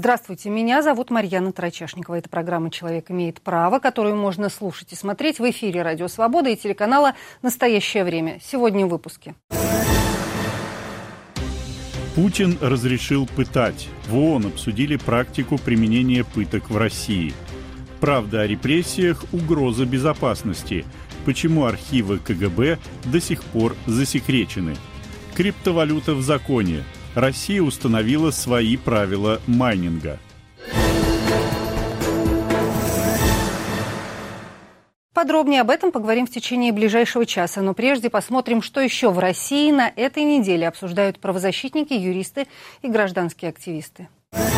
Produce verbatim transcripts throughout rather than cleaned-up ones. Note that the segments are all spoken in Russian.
Здравствуйте, меня зовут Марьяна Тарачешникова. Это программа «Человек имеет право», которую можно слушать и смотреть в эфире «Радио Свобода» и телеканала «Настоящее время». Сегодня в выпуске. Путин разрешил пытать. В ООН обсудили практику применения пыток в России. Правда о репрессиях – угроза безопасности. Почему архивы ка гэ бэ до сих пор засекречены? Криптовалюта в законе. Россия установила свои правила майнинга. Подробнее об этом поговорим в течение ближайшего часа. Но прежде посмотрим, что еще в России на этой неделе обсуждают правозащитники, юристы и гражданские активисты.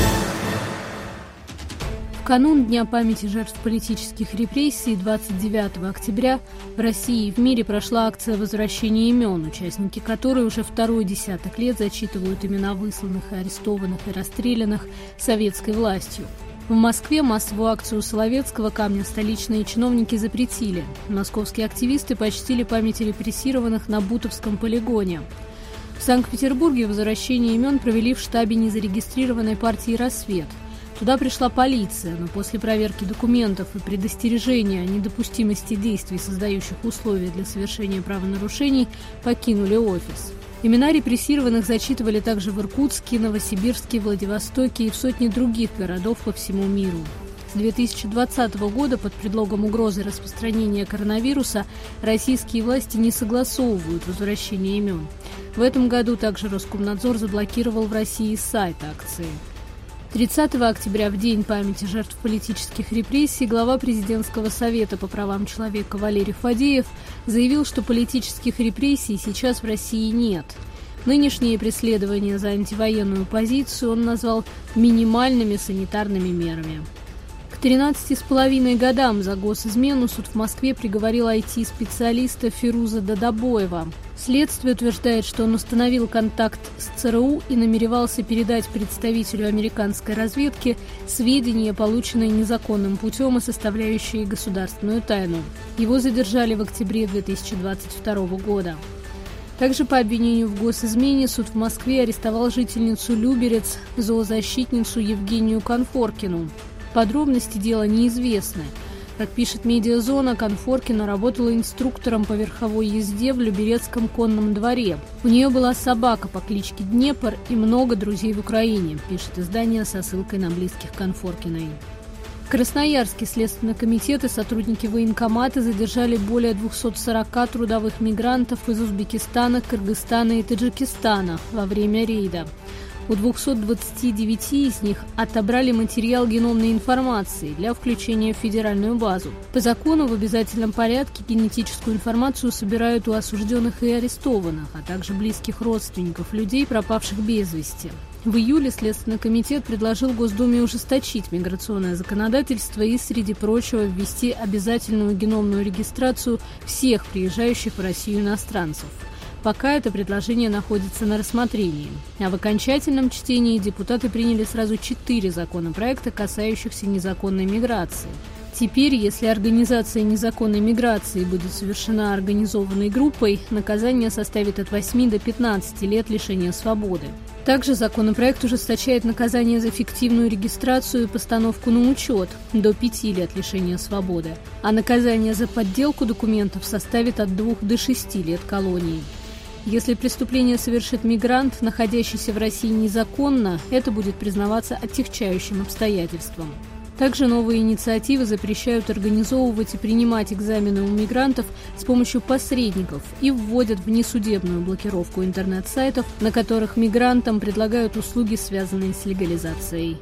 В канун Дня памяти жертв политических репрессий двадцать девятого октября в России и в мире прошла акция возвращения имен, участники которой уже второй десяток лет зачитывают имена высланных и арестованных и расстрелянных советской властью. В Москве массовую акцию Соловецкого камня столичные чиновники запретили. Московские активисты почтили память репрессированных на Бутовском полигоне. В Санкт-Петербурге возвращение имен провели в штабе незарегистрированной партии «Рассвет». Туда пришла полиция, но после проверки документов и предостережения о недопустимости действий, создающих условия для совершения правонарушений, покинули офис. Имена репрессированных зачитывали также в Иркутске, Новосибирске, Владивостоке и в сотне других городов по всему миру. С две тысячи двадцатого года под предлогом угрозы распространения коронавируса российские власти не согласовывают возвращение имен. В этом году также Роскомнадзор заблокировал в России сайт акции. тридцатого октября, в День памяти жертв политических репрессий, глава Президентского совета по правам человека Валерий Фадеев заявил, что политических репрессий сейчас в России нет. Нынешние преследования за антивоенную позицию он назвал минимальными санитарными мерами. К тринадцати с половиной годам за госизмену суд в Москве приговорил ай ти-специалиста Фируза Дадабоева. Следствие утверждает, что он установил контакт с цэ эр у и намеревался передать представителю американской разведки сведения, полученные незаконным путем и составляющие государственную тайну. Его задержали в октябре две тысячи двадцать второго года. Также по обвинению в госизмене суд в Москве арестовал жительницу Люберец, зоозащитницу Евгению Конфоркину. Подробности дела неизвестны. Как пишет «Медиазона», Конфоркина работала инструктором по верховой езде в Люберецком конном дворе. У нее была собака по кличке Днепр и много друзей в Украине, пишет издание со ссылкой на близких Конфоркиной. В Красноярске Следственный комитет и сотрудники военкомата задержали более двухсот сорока трудовых мигрантов из Узбекистана, Кыргызстана и Таджикистана во время рейда. У двухсот двадцати девяти из них отобрали материал геномной информации для включения в федеральную базу. По закону в обязательном порядке генетическую информацию собирают у осужденных и арестованных, а также близких родственников людей, пропавших без вести. В июле Следственный комитет предложил Госдуме ужесточить миграционное законодательство и, среди прочего, ввести обязательную геномную регистрацию всех приезжающих в Россию иностранцев. Пока это предложение находится на рассмотрении. А в окончательном чтении депутаты приняли сразу четыре законопроекта, касающихся незаконной миграции. Теперь, если организация незаконной миграции будет совершена организованной группой, наказание составит от восьми до пятнадцати лет лишения свободы. Также законопроект ужесточает наказание за фиктивную регистрацию и постановку на учет до пяти лет лишения свободы, а наказание за подделку документов составит от двух до шести лет колонии. Если преступление совершит мигрант, находящийся в России незаконно, это будет признаваться отягчающим обстоятельством. Также новые инициативы запрещают организовывать и принимать экзамены у мигрантов с помощью посредников и вводят внесудебную блокировку интернет-сайтов, на которых мигрантам предлагают услуги, связанные с легализацией.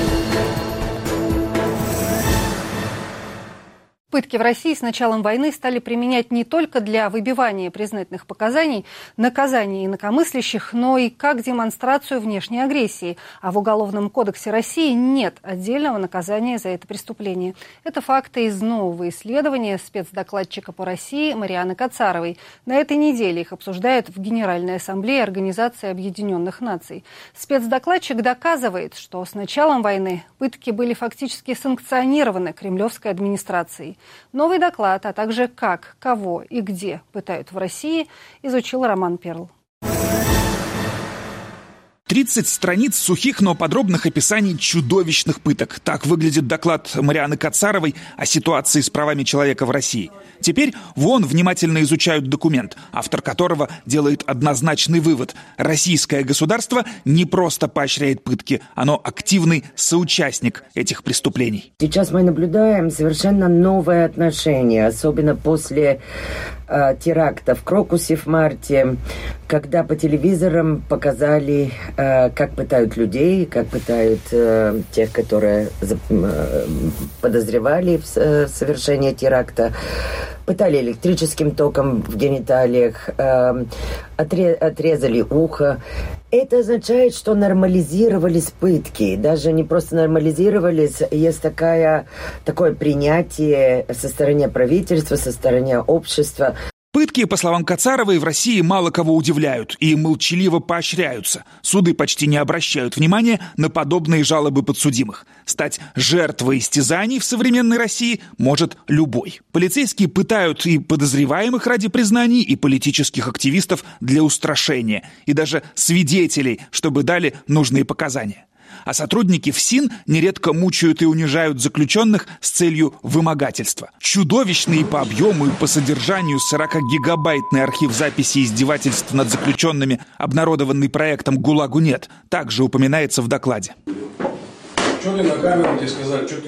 Пытки в России с началом войны стали применять не только для выбивания признательных показаний, наказания инакомыслящих, но и как демонстрацию внешней агрессии. А в Уголовном кодексе России нет отдельного наказания за это преступление. Это факты из нового исследования спецдокладчика по России Марианы Кацаровой. На этой неделе их обсуждают в Генеральной ассамблее Организации Объединенных Наций. Спецдокладчик доказывает, что с началом войны пытки были фактически санкционированы кремлевской администрацией. Новый доклад, а также как, кого и где пытают в России, изучил Роман Перл. тридцать страниц сухих, но подробных описаний чудовищных пыток. Так выглядит доклад Марианны Кацаровой о ситуации с правами человека в России. Теперь в ООН внимательно изучают документ, автор которого делает однозначный вывод. Российское государство не просто поощряет пытки, оно активный соучастник этих преступлений. Сейчас мы наблюдаем совершенно новое отношение, особенно после э, теракта в Крокусе в марте, когда по телевизорам показали, э, как пытают людей, как пытают э, тех, которые э, подозревали в э, совершении теракта. Пытали электрическим током в гениталиях, э, отре- отрезали ухо. Это означает, что нормализировались пытки. Даже не просто нормализировались, есть такая, такое принятие со стороны правительства, со стороны общества. Пытки, по словам Кацаровой, в России мало кого удивляют и молчаливо поощряются. Суды почти не обращают внимания на подобные жалобы подсудимых. Стать жертвой истязаний в современной России может любой. Полицейские пытают и подозреваемых ради признаний, и политических активистов для устрашения, и даже свидетелей, чтобы дали нужные показания. А сотрудники ФСИН нередко мучают и унижают заключенных с целью вымогательства. Чудовищный по объему и по содержанию сорокагигабайтный архив записей издевательств над заключенными, обнародованный проектом «ГУЛАГу нет», также упоминается в докладе. Что ты на камеру тебе сказали? Что ты...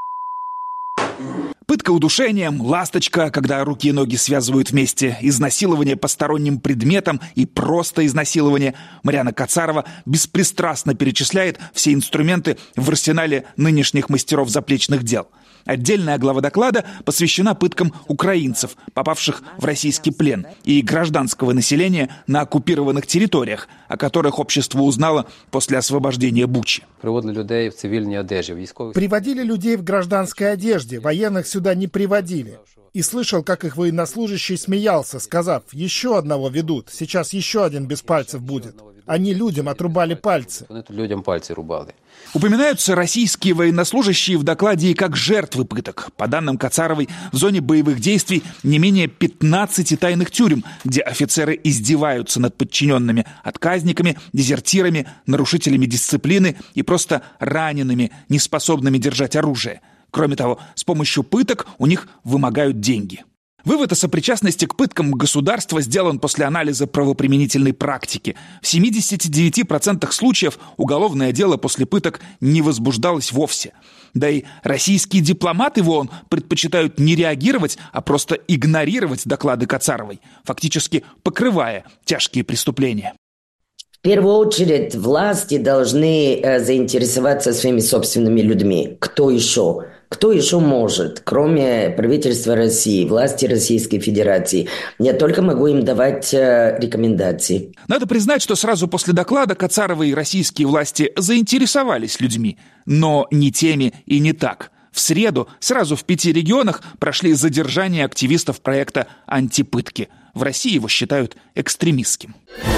Пытка удушением, ласточка, когда руки и ноги связывают вместе, изнасилование посторонним предметом и просто изнасилование. Марианна Кацарова беспристрастно перечисляет все инструменты в арсенале нынешних мастеров заплечных дел. Отдельная глава доклада посвящена пыткам украинцев, попавших в российский плен, и гражданского населения на оккупированных территориях, о которых общество узнало после освобождения Бучи. Приводили людей в цивильной одежде, військовых. Приводили людей в гражданской одежде, военных сюда не приводили. И слышал, как их военнослужащий смеялся, сказав: «Еще одного ведут, сейчас еще один без пальцев будет». Они людям отрубали пальцы. Они тут людям пальцы рубали. Упоминаются российские военнослужащие в докладе и как жертвы пыток. По данным Кацаровой, в зоне боевых действий не менее пятнадцати тайных тюрем, где офицеры издеваются над подчиненными, отказниками, дезертирами, нарушителями дисциплины и просто ранеными, неспособными держать оружие. Кроме того, с помощью пыток у них вымогают деньги. Вывод о сопричастности к пыткам государства сделан после анализа правоприменительной практики. В семидесяти девяти процентах случаев уголовное дело после пыток не возбуждалось вовсе. Да и российские дипломаты в ООН предпочитают не реагировать, а просто игнорировать доклады Кацаровой, фактически покрывая тяжкие преступления. В первую очередь власти должны э, заинтересоваться своими собственными людьми. Кто еще? Кто еще может, кроме правительства России, власти Российской Федерации? Я только могу им давать э, рекомендации. Надо признать, что сразу после доклада Кацаровой и российские власти заинтересовались людьми, но не теми и не так. В среду сразу в пяти регионах прошли задержания активистов проекта «Антипытки». В России его считают экстремистским.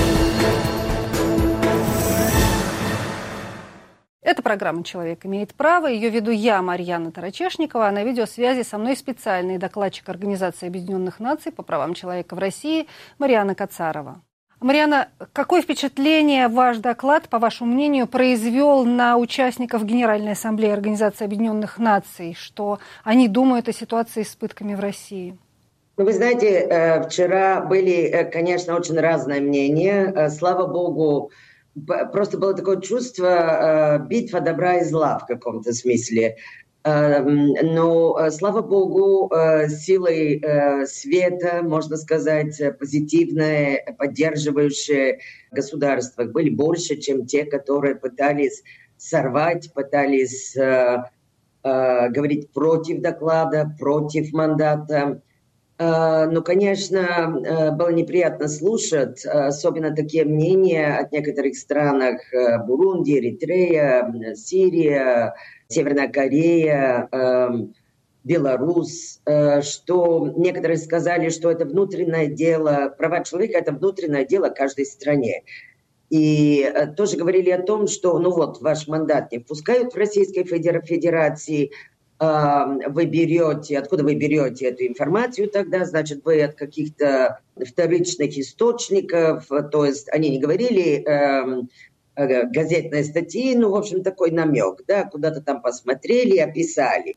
Это программа «Человек имеет право». Ее веду я, Марьяна Тарачешникова, а на видеосвязи со мной специальный докладчик Организации Объединенных Наций по правам человека в России Марианна Кацарова. Марианна, какое впечатление ваш доклад, по вашему мнению, произвел на участников Генеральной Ассамблеи Организации Объединенных Наций, что они думают о ситуации с пытками в России? Ну, вы знаете, вчера были, конечно, очень разные мнения. Слава богу, просто было такое чувство битва добра и зла в каком-то смысле. Но, слава богу, силой света, можно сказать, позитивные, поддерживающие государства были больше, чем те, которые пытались сорвать, пытались говорить против доклада, против мандата. Ну, конечно, было неприятно слушать, особенно такие мнения от некоторых стран: Бурунди, Эритрея, Сирия, Северная Корея, Беларусь, что некоторые сказали, что это внутреннее дело, права человека – это внутреннее дело каждой стране. И тоже говорили о том, что, ну вот, ваш мандат не впускают в Российской Федерации, вы берете, откуда вы берете эту информацию тогда, значит, вы от каких-то вторичных источников, то есть они не говорили, газетной статьи, ну, в общем, такой намек, да, куда-то там посмотрели, описали.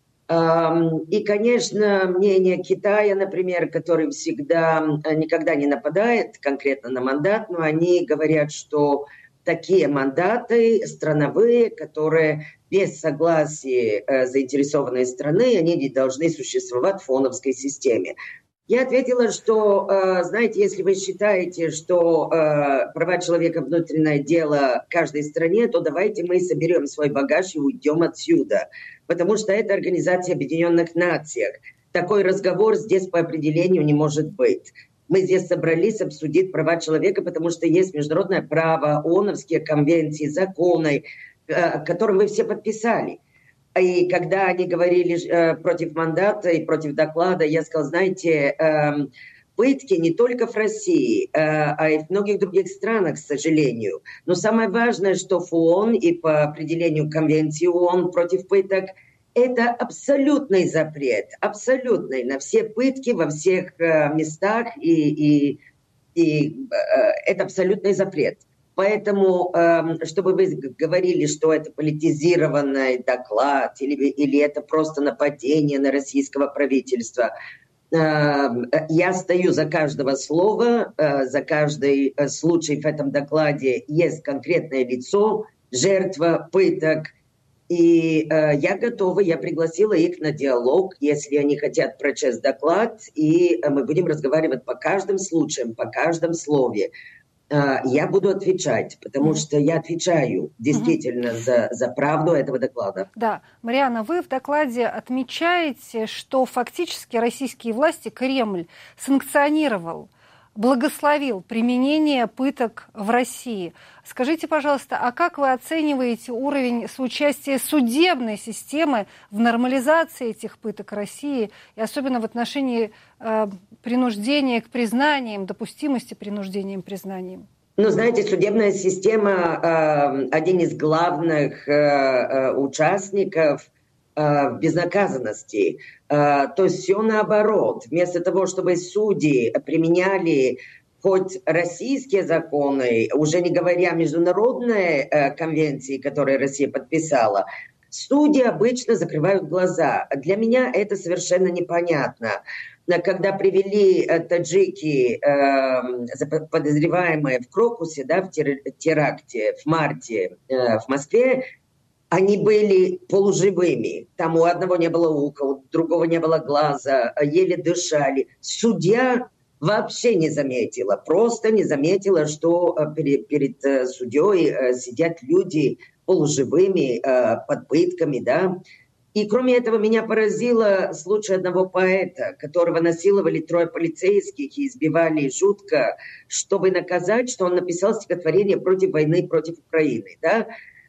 И, конечно, мнение Китая, например, который всегда, никогда не нападает конкретно на мандат, но они говорят, что такие мандаты страновые, которые без согласия заинтересованной страны, они не должны существовать в фоновской системе. Я ответила, что, знаете, если вы считаете, что права человека – внутреннее дело каждой стране, то давайте мы соберем свой багаж и уйдем отсюда. Потому что это Организация Объединенных Наций. Такой разговор здесь по определению не может быть. Мы здесь собрались обсудить права человека, потому что есть международное право, ООНовские конвенции, законы, которые вы все подписали. И когда они говорили э, против мандата и против доклада, я сказала, знаете, э, пытки не только в России, э, а и в многих других странах, к сожалению. Но самое важное, что в ООН и по определению Конвенции ООН против пыток, это абсолютный запрет, абсолютный на все пытки во всех э, местах, и, и, и э, это абсолютный запрет. Поэтому, чтобы вы говорили, что это политизированный доклад или, или это просто нападение на российского правительства, я стою за каждого слова, за каждый случай в этом докладе есть конкретное лицо, жертва пыток. И я готова, я пригласила их на диалог, если они хотят прочесть доклад, и мы будем разговаривать по каждым случаям, по каждому слове. Я буду отвечать, потому что я отвечаю действительно за, за правду этого доклада. Да, Марианна, вы в докладе отмечаете, что фактически российские власти, Кремль, санкционировал, благословил применение пыток в России. Скажите, пожалуйста, а как вы оцениваете уровень соучастия судебной системы в нормализации этих пыток России, и особенно в отношении э, принуждения к признаниям, допустимости принуждения к признаниям? Ну, знаете, судебная система э, один из главных э, участников в безнаказанности. То есть все наоборот. Вместо того, чтобы судьи применяли хоть российские законы, уже не говоря о международной конвенции, которую Россия подписала, судьи обычно закрывают глаза. Для меня это совершенно непонятно. Когда привели таджики, подозреваемые в Крокусе, да, в теракте в марте в Москве, они были полуживыми. Там у одного не было уха, у другого не было глаза, еле дышали. Судья вообще не заметила, просто не заметила, что перед, перед судьей сидят люди полуживыми, под пытками, да. И кроме этого меня поразило случай одного поэта, которого насиловали трое полицейских и избивали жутко, чтобы наказать, что он написал стихотворение против войны, против Украины, да.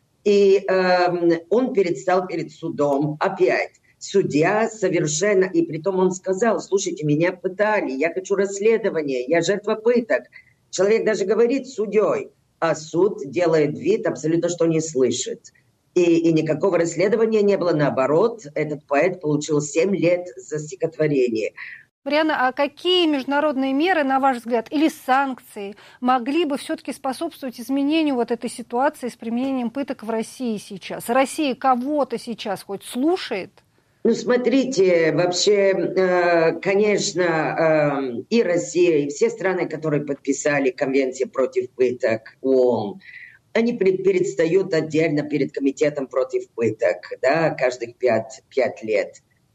И э, он предстал перед судом опять. Судья совершенно... И притом он сказал, слушайте, меня пытали, я хочу расследования, я жертва пыток. Человек даже говорит с судьей, а суд делает вид абсолютно, что не слышит. И, и никакого расследования не было. Наоборот, этот поэт получил семь лет за стихотворение. Марианна, а какие международные меры, на ваш взгляд, или санкции могли бы все-таки способствовать изменению вот этой ситуации с применением пыток в России сейчас? Россия кого-то сейчас хоть слушает? Ну, смотрите, вообще, конечно, и Россия, и все страны, которые подписали Конвенцию против пыток ООН, они предстают отдельно перед Комитетом против пыток, да, каждых пять, пять лет.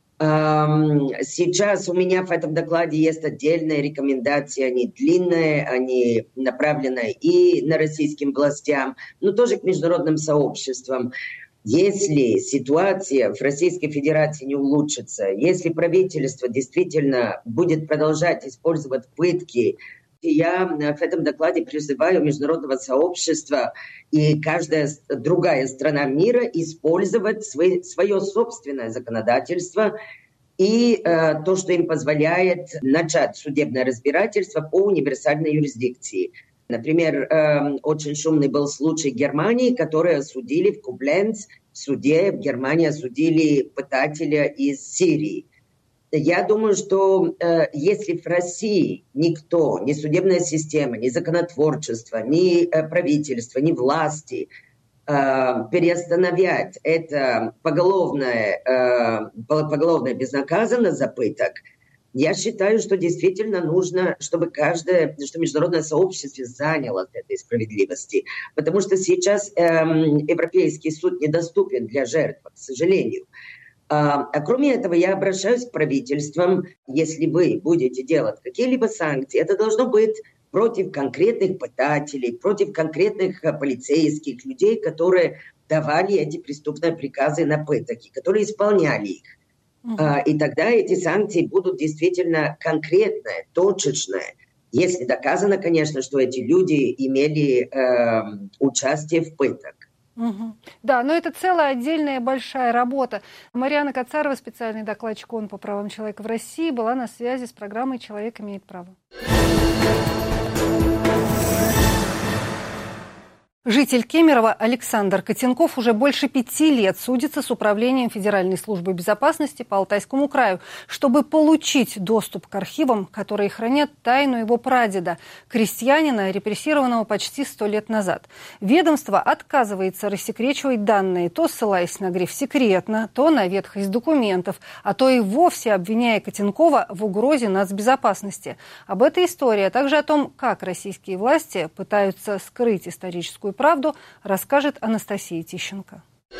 Сейчас у меня в этом докладе есть отдельные рекомендации, они длинные, они направлены и на российским властям, но тоже к международным сообществам. Если ситуация в Российской Федерации не улучшится, если правительство действительно будет продолжать использовать пытки, я в этом докладе призываю международного сообщества и каждая другая страна мира использовать свой, свое собственное законодательство и э, то, что им позволяет начать судебное разбирательство по универсальной юрисдикции. Например, э, очень шумный был случай Германии, который осудили в Кобленц, в суде в Германии осудили пытателя из Сирии. Я думаю, что э, если в России никто, ни судебная система, ни законотворчество, ни э, правительство, ни власти э, переостановят это поголовное, э, поголовная безнаказанность за пыток, я считаю, что действительно нужно, чтобы каждое, что международное сообщество заняло этой справедливости. Потому что сейчас э, Европейский суд недоступен для жертв, к сожалению. А, а кроме этого, я обращаюсь к правительствам, если вы будете делать какие-либо санкции, это должно быть против конкретных пытателей, против конкретных а, полицейских, людей, которые давали эти преступные приказы на пытки, которые исполняли их. Uh-huh. И тогда эти санкции будут действительно конкретные, точечные, если доказано, конечно, что эти люди имели э, участие в пытках. Угу. Да, но это целая отдельная большая работа. Марианна Кацарова, специальный докладчик ООН по правам человека в России, была на связи с программой «Человек имеет право». Житель Кемерово Александр Котенков уже больше пяти лет судится с Управлением Федеральной службы безопасности по Алтайскому краю, чтобы получить доступ к архивам, которые хранят тайну его прадеда, крестьянина, репрессированного почти сто лет назад. Ведомство отказывается рассекречивать данные, то ссылаясь на гриф «секретно», то на ветхость документов, а то и вовсе обвиняя Котенкова в угрозе нацбезопасности. Об этой истории, а также о том, как российские власти пытаются скрыть историческую правду, расскажет Анастасия Тищенко.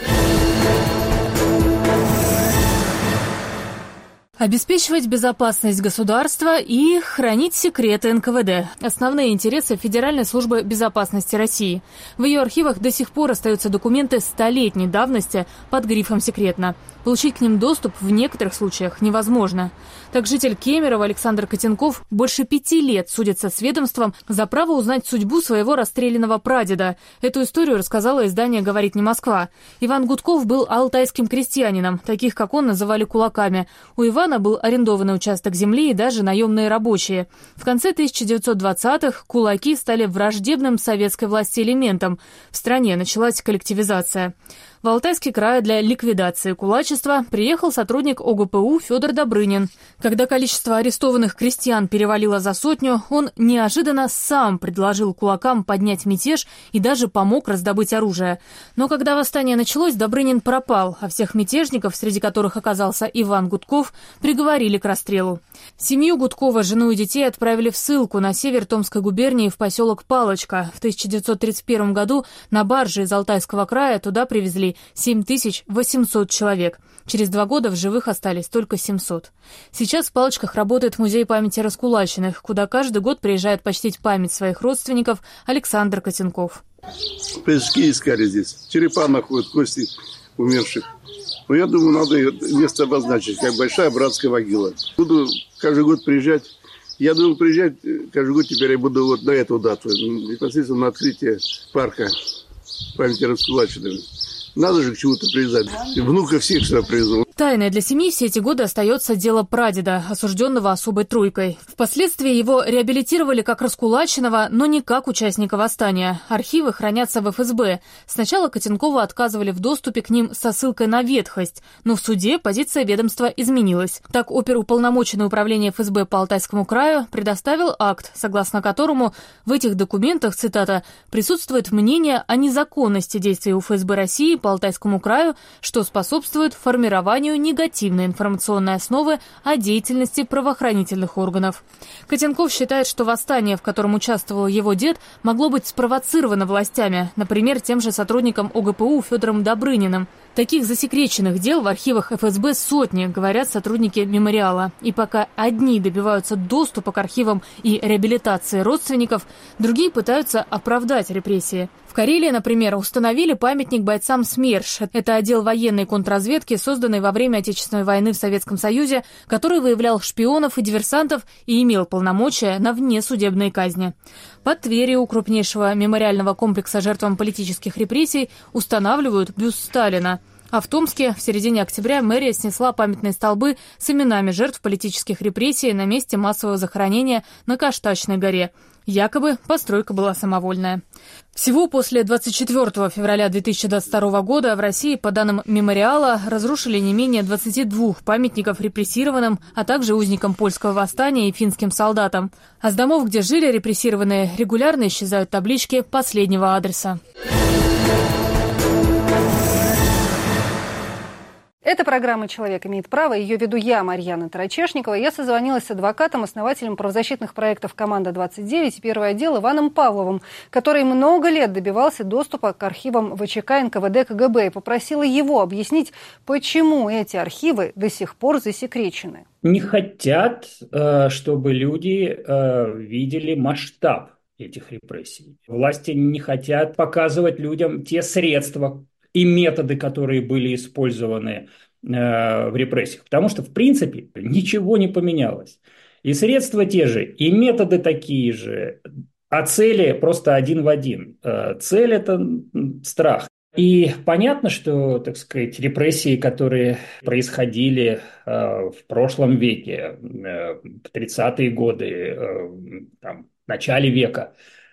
Обеспечивать безопасность государства и хранить секреты эн ка вэ дэ – основные интересы Федеральной службы безопасности России. В ее архивах до сих пор остаются документы столетней давности под грифом «секретно». Получить к ним доступ в некоторых случаях невозможно. Так житель Кемерово Александр Котенков больше пяти лет судится с ведомством за право узнать судьбу своего расстрелянного прадеда. Эту историю рассказало издание «Говорит не Москва». Иван Гудков был алтайским крестьянином, таких как он называли кулаками. У Ивана был арендованный участок земли и даже наемные рабочие. В конце тысяча девятьсот двадцатых кулаки стали враждебным советской власти элементом. В стране началась коллективизация. В Алтайский край для ликвидации кулачества приехал сотрудник о гэ пэ у Федор Добрынин. Когда количество арестованных крестьян перевалило за сотню, он неожиданно сам предложил кулакам поднять мятеж и даже помог раздобыть оружие. Но когда восстание началось, Добрынин пропал, а всех мятежников, среди которых оказался Иван Гудков, приговорили к расстрелу. Семью Гудкова, жену и детей отправили в ссылку на север Томской губернии в поселок Палочка. В тысяча девятьсот тридцать первом году на барже из Алтайского края туда привезли семь тысяч восемьсот человек. Через два года в живых остались только семьсот. Сейчас в Палочках работает музей памяти раскулаченных, куда каждый год приезжает почтить память своих родственников Александр Котенков. Поиски искали здесь. Черепа находят, кости умерших. Но я думаю, надо место обозначить, как большая братская могила. Буду каждый год приезжать. Я думаю, приезжать каждый год теперь я буду вот на эту дату, непосредственно на открытие парка памяти раскулаченных. Надо же к чему-то привязать. Внука всех сюда привезу. Тайной для семьи все эти годы остается дело прадеда, осужденного особой тройкой. Впоследствии его реабилитировали как раскулаченного, но не как участника восстания. Архивы хранятся в эф эс бэ. Сначала Котенкову отказывали в доступе к ним со ссылкой на ветхость, но в суде позиция ведомства изменилась. Так оперуполномоченный управление эф эс бэ по Алтайскому краю предоставил акт, согласно которому в этих документах, цитата, «присутствует мнение о незаконности действий у эф эс бэ России по Алтайскому краю, что способствует формированию негативной информационной основы о деятельности правоохранительных органов». Котенков считает, что восстание, в котором участвовал его дед, могло быть спровоцировано властями, например, тем же сотрудником о гэ пэ у Федором Добрыниным. Таких засекреченных дел в архивах эф эс бэ сотни, говорят сотрудники мемориала. И пока одни добиваются доступа к архивам и реабилитации родственников, другие пытаются оправдать репрессии. В Карелии, например, установили памятник бойцам СМЕРШ. Это отдел военной контрразведки, созданный во время Отечественной войны в Советском Союзе, который выявлял шпионов и диверсантов и имел полномочия на внесудебные казни. Под Тверью у крупнейшего мемориального комплекса жертвам политических репрессий устанавливают бюст Сталина. А в Томске в середине октября мэрия снесла памятные столбы с именами жертв политических репрессий на месте массового захоронения на Каштачной горе. Якобы постройка была самовольная. Всего после двадцать четвёртого февраля две тысячи двадцать второго года в России, по данным мемориала, разрушили не менее двадцати двух памятников репрессированным, а также узникам польского восстания и финским солдатам. А с домов, где жили репрессированные, регулярно исчезают таблички последнего адреса. Это программа «Человек имеет право». Ее веду я, Марьяна Тарачешникова. Я созвонилась с адвокатом, основателем правозащитных проектов «Команда-двадцать девять» и «Первый отдел» Иваном Павловым, который много лет добивался доступа к архивам ВЧК, эн ка вэ дэ, ка гэ бэ, и попросила его объяснить, почему эти архивы до сих пор засекречены. Не хотят, чтобы люди видели масштаб этих репрессий. Власти не хотят показывать людям те средства и методы, которые были использованы э, в репрессиях. Потому что, в принципе, ничего не поменялось. И средства те же, и методы такие же, а цели просто один в один. Э, цель – это страх. И понятно, что, так сказать, репрессии, которые происходили э, в прошлом веке, э, в тридцатые годы, э, там, в начале века,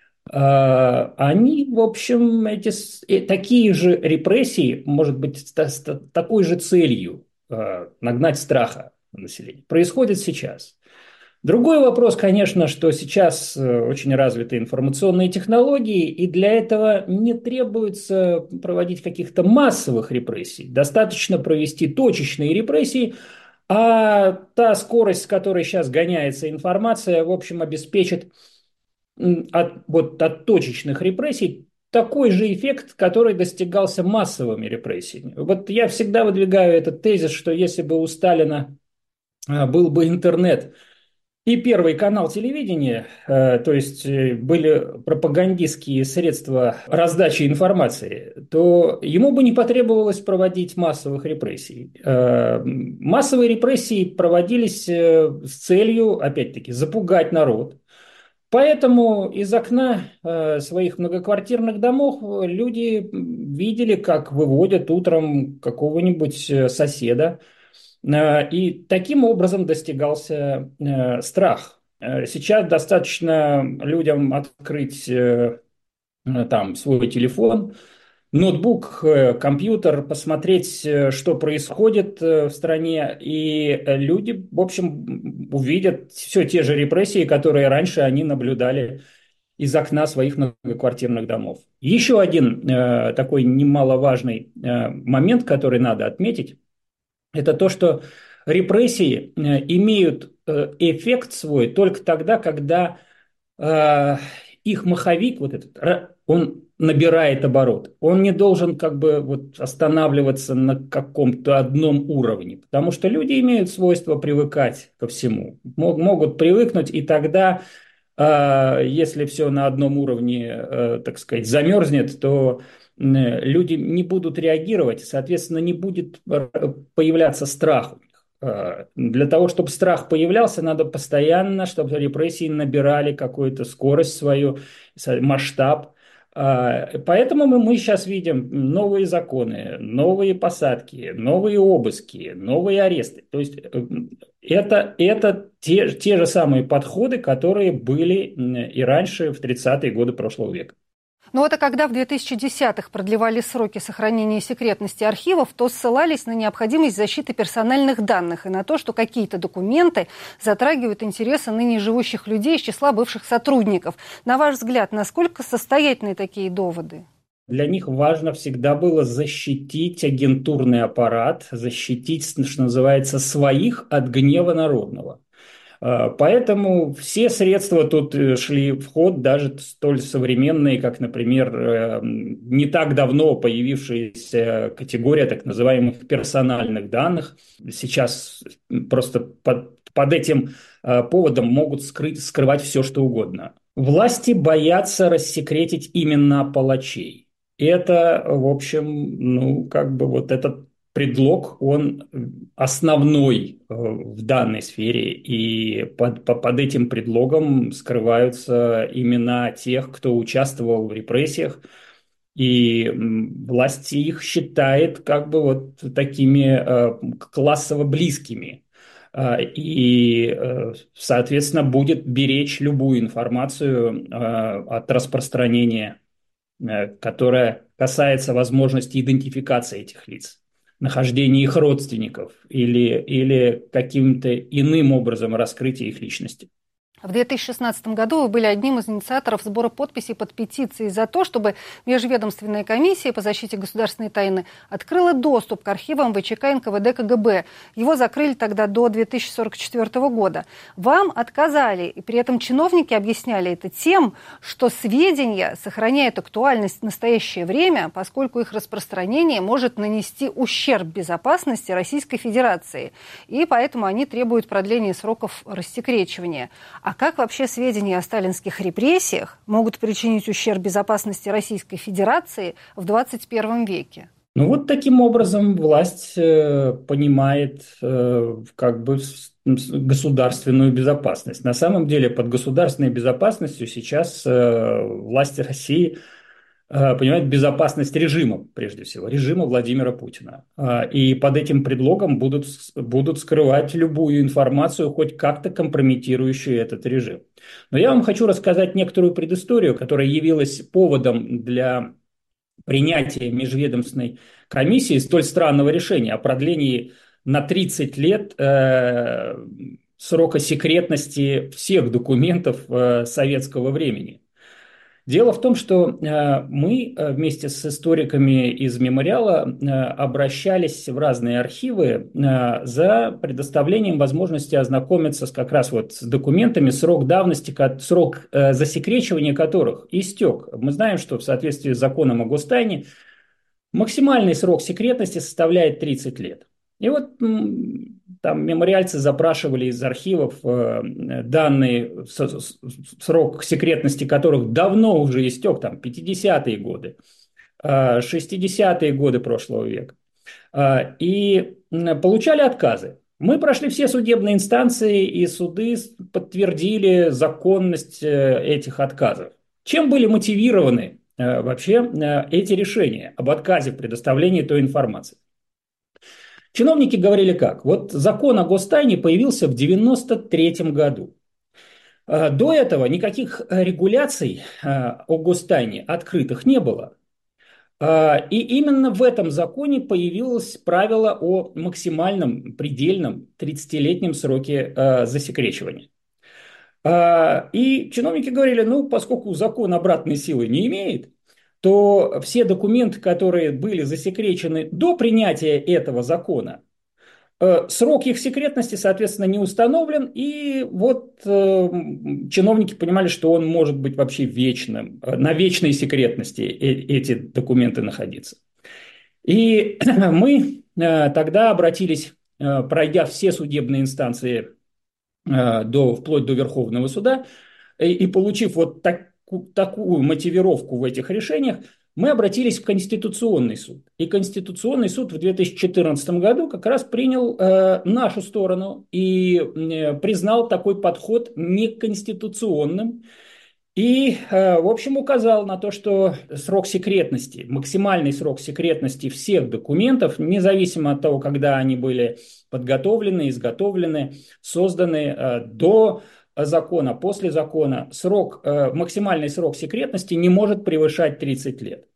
они, в общем, эти, такие же репрессии, может быть, с, с такой же целью нагнать страха на население, происходят сейчас. Другой вопрос, конечно, что сейчас очень развиты информационные технологии, и для этого не требуется проводить каких-то массовых репрессий. Достаточно провести точечные репрессии, а та скорость, с которой сейчас гоняется информация, в общем, обеспечит От, вот, от точечных репрессий такой же эффект, который достигался массовыми репрессиями. Вот я всегда выдвигаю этот тезис, что если бы у Сталина был бы интернет и первый канал телевидения, то есть были пропагандистские средства раздачи информации, то ему бы не потребовалось проводить массовых репрессий. Массовые репрессии проводились с целью, опять-таки, запугать народ. Поэтому из окна э, своих многоквартирных домов люди видели, как выводят утром какого-нибудь соседа, э, и таким образом достигался э, страх. Сейчас достаточно людям открыть э, там свой телефон, ноутбук, компьютер, посмотреть, что происходит в стране, и люди, в общем, увидят все те же репрессии, которые раньше они наблюдали из окна своих многоквартирных домов. Еще один э, такой немаловажный э, момент, который надо отметить, это то, что репрессии э, имеют э, эффект свой только тогда, когда э, их маховик, вот этот, он набирает оборот. Он не должен как бы вот останавливаться на каком-то одном уровне, потому что люди имеют свойство привыкать ко всему. Могут привыкнуть, и тогда, э, если все на одном уровне, э, так сказать, замерзнет, то э, люди не будут реагировать, соответственно, не будет появляться страх у них. Э, для того, чтобы страх появлялся, надо постоянно, чтобы репрессии набирали какую-то скорость свою, масштаб. Поэтому мы, мы сейчас видим новые законы, новые посадки, новые обыски, новые аресты. То есть это, это те, те же самые подходы, которые были и раньше, в тридцатые годы прошлого века. Но вот а когда в две тысячи десятых продлевали сроки сохранения секретности архивов, то ссылались на необходимость защиты персональных данных и на то, что какие-то документы затрагивают интересы ныне живущих людей из числа бывших сотрудников. На ваш взгляд, насколько состоятельны такие доводы? Для них важно всегда было защитить агентурный аппарат, защитить, что называется, своих от гнева народного. Поэтому все средства тут шли в ход, даже столь современные, как, например, не так давно появившаяся категория так называемых персональных данных. Сейчас просто под, под этим поводом могут скрыть, скрывать все, что угодно. Власти боятся рассекретить имена палачей. Это, в общем, ну, как бы вот этот предлог, он основной в данной сфере, и под, под этим предлогом скрываются имена тех, кто участвовал в репрессиях, И власть их считает как бы вот такими классово близкими. И, соответственно, будет беречь любую информацию от распространения, которая касается возможности идентификации этих лиц, нахождения их родственников или, или каким-то иным образом раскрытия их личности. В две тысячи шестнадцатом году вы были одним из инициаторов сбора подписей под петицией за то, чтобы Межведомственная комиссия по защите государственной тайны открыла доступ к архивам ВЧК, эн ка вэ дэ, ка гэ бэ. Его закрыли тогда до две тысячи сорок четвёртого года. Вам отказали, и при этом чиновники объясняли это тем, что сведения сохраняют актуальность в настоящее время, поскольку их распространение может нанести ущерб безопасности Российской Федерации. И поэтому они требуют продления сроков рассекречивания. А как вообще сведения о сталинских репрессиях могут причинить ущерб безопасности Российской Федерации в двадцать первом веке? Ну вот таким образом власть э, понимает э, как бы государственную безопасность. На самом деле под государственной безопасностью сейчас э, власть России понимает безопасность режима, прежде всего, режима Владимира Путина. И под этим предлогом будут, будут скрывать любую информацию, хоть как-то компрометирующую этот режим. Но я вам хочу рассказать некоторую предысторию, которая явилась поводом для принятия межведомственной комиссии столь странного решения о продлении на тридцать лет э, срока секретности всех документов э, советского времени. Дело в том, что мы вместе с историками из мемориала обращались в разные архивы за предоставлением возможности ознакомиться с, как раз вот с документами, срок давности, срок засекречивания которых истек. Мы знаем, что в соответствии с законом о гостайне максимальный срок секретности составляет тридцать лет. И вот там мемориальцы запрашивали из архивов э, данные, с, с, срок секретности которых давно уже истек, там, пятидесятые годы, э, шестидесятые годы прошлого века. Э, и получали отказы. Мы прошли все судебные инстанции, и суды подтвердили законность э, этих отказов. Чем были мотивированы э, вообще э, эти решения об отказе в предоставлении той информации? Чиновники говорили как? Вот закон о гостайне появился в девяносто третьем году. До этого никаких регуляций о гостайне открытых не было. И именно в этом законе появилось правило о максимальном, предельном тридцатилетнем сроке засекречивания. И чиновники говорили, ну, поскольку закон обратной силы не имеет, то все документы, которые были засекречены до принятия этого закона, срок их секретности, соответственно, не установлен, и вот э, чиновники понимали, что он может быть вообще вечным, на вечной секретности эти документы находиться. И мы э, тогда обратились, э, пройдя все судебные инстанции э, до, вплоть до Верховного суда, и, и получив вот так, такую мотивировку в этих решениях, мы обратились в Конституционный суд. И Конституционный суд в две тысячи четырнадцатом году как раз принял э, нашу сторону и э, признал такой подход неконституционным. И, э, в общем, указал на то, что срок секретности, максимальный срок секретности всех документов, независимо от того, когда они были подготовлены, изготовлены, созданы э, до закона, после закона, срок, э, максимальный срок секретности не может превышать тридцать лет.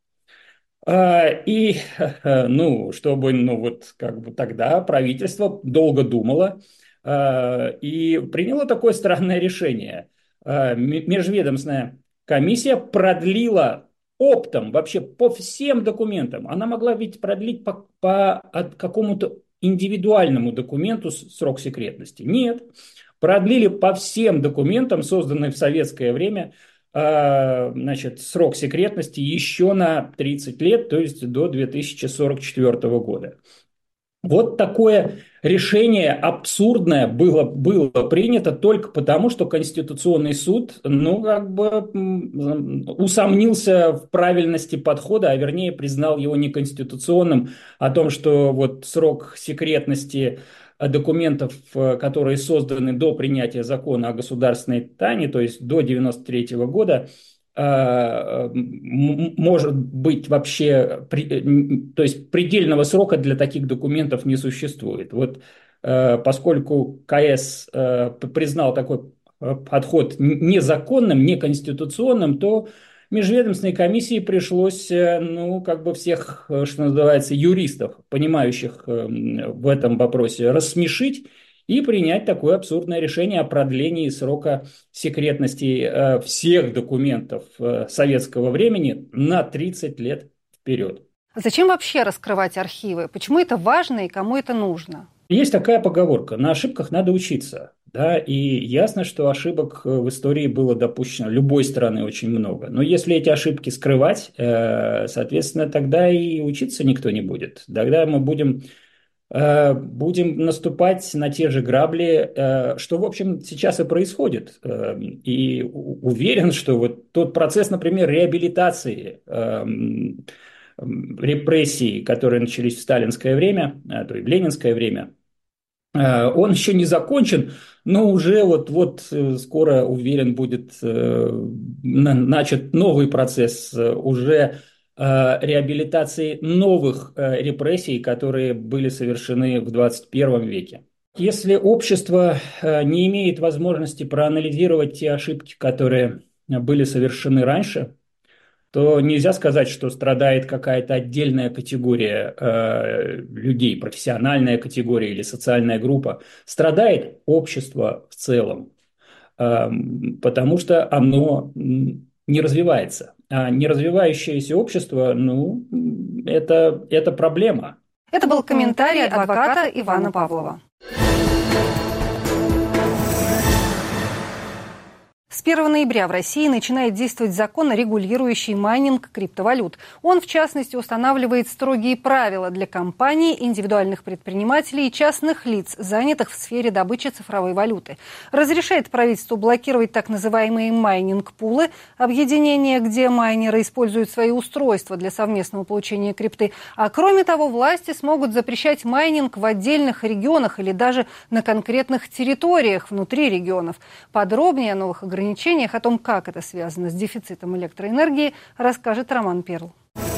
Э, и, э, ну, чтобы, ну, вот, как бы тогда правительство долго думало э, и приняло такое странное решение. Э, межведомственная комиссия продлила оптом вообще по всем документам. Она могла ведь продлить по, по какому-то индивидуальному документу срок секретности. Нет. Продлили по всем документам, созданным в советское время, э, значит, срок секретности еще на тридцать лет, то есть до две тысячи сорок четвёртого года. Вот такое решение абсурдное было, было принято только потому, что Конституционный суд, ну, как бы усомнился в правильности подхода, а вернее признал его неконституционным, о том, что вот срок секретности документов, которые созданы до принятия закона о государственной тайне, то есть до девяносто третьего года, может быть вообще, то есть предельного срока для таких документов не существует. Вот поскольку КС признал такой подход незаконным, неконституционным, то межведомственной комиссии пришлось, ну, как бы всех, что называется, юристов, понимающих в этом вопросе, рассмешить и принять такое абсурдное решение о продлении срока секретности всех документов советского времени на тридцать лет вперед. Зачем вообще раскрывать архивы? Почему это важно и кому это нужно? Есть такая поговорка: на ошибках надо учиться. Да, и ясно, что ошибок в истории было допущено любой страны очень много. Но если эти ошибки скрывать, соответственно, тогда и учиться никто не будет. Тогда мы будем, будем наступать на те же грабли, что, в общем, сейчас и происходит. И уверен, что вот тот процесс, например, реабилитации репрессий, которые начались в сталинское время, а то и в ленинское время, он еще не закончен, но уже вот-вот скоро, уверен, будет начат новый процесс уже реабилитации новых репрессий, которые были совершены в двадцать первом веке. Если общество не имеет возможности проанализировать те ошибки, которые были совершены раньше, то нельзя сказать, что страдает какая-то отдельная категория э, людей, профессиональная категория или социальная группа. Страдает общество в целом, э, потому что оно не развивается. А неразвивающееся общество, ну, это, это проблема. Это был комментарий адвоката Ивана Павлова. С первого ноября в России начинает действовать закон, регулирующий майнинг криптовалют. Он, в частности, устанавливает строгие правила для компаний, индивидуальных предпринимателей и частных лиц, занятых в сфере добычи цифровой валюты. Разрешает правительству блокировать так называемые майнинг-пулы, объединения, где майнеры используют свои устройства для совместного получения крипты. А кроме того, власти смогут запрещать майнинг в отдельных регионах или даже на конкретных территориях внутри регионов. Подробнее о новых ограничениях, о том, как это связано с дефицитом электроэнергии, расскажет Роман Перл.